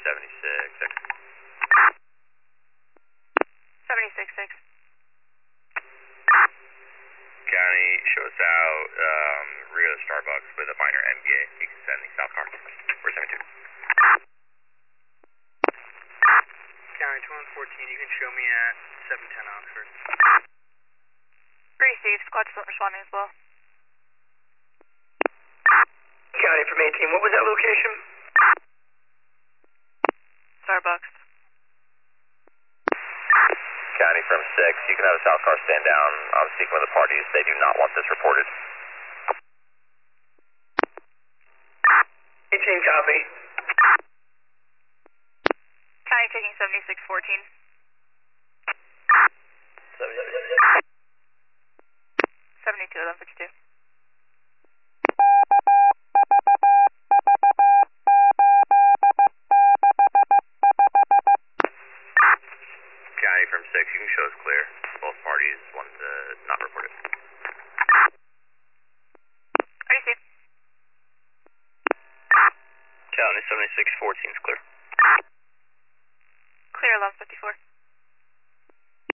76-6. 76-6. County, show us out rear of the Starbucks with a minor MBA. You can send the south car. We're 72. County 2114, you can show me at 710 Oxford. Received, squad responding as well. County from 18, what was that location? Starbucks. County from 6, you can have a south car stand down. I'm speaking with the parties. They do not want this reported. 18 copy. County taking 7614. 72, 1152. County from 6, you can show us clear. Both parties want to not report it. Received. County 7614 is clear. Clear 1154.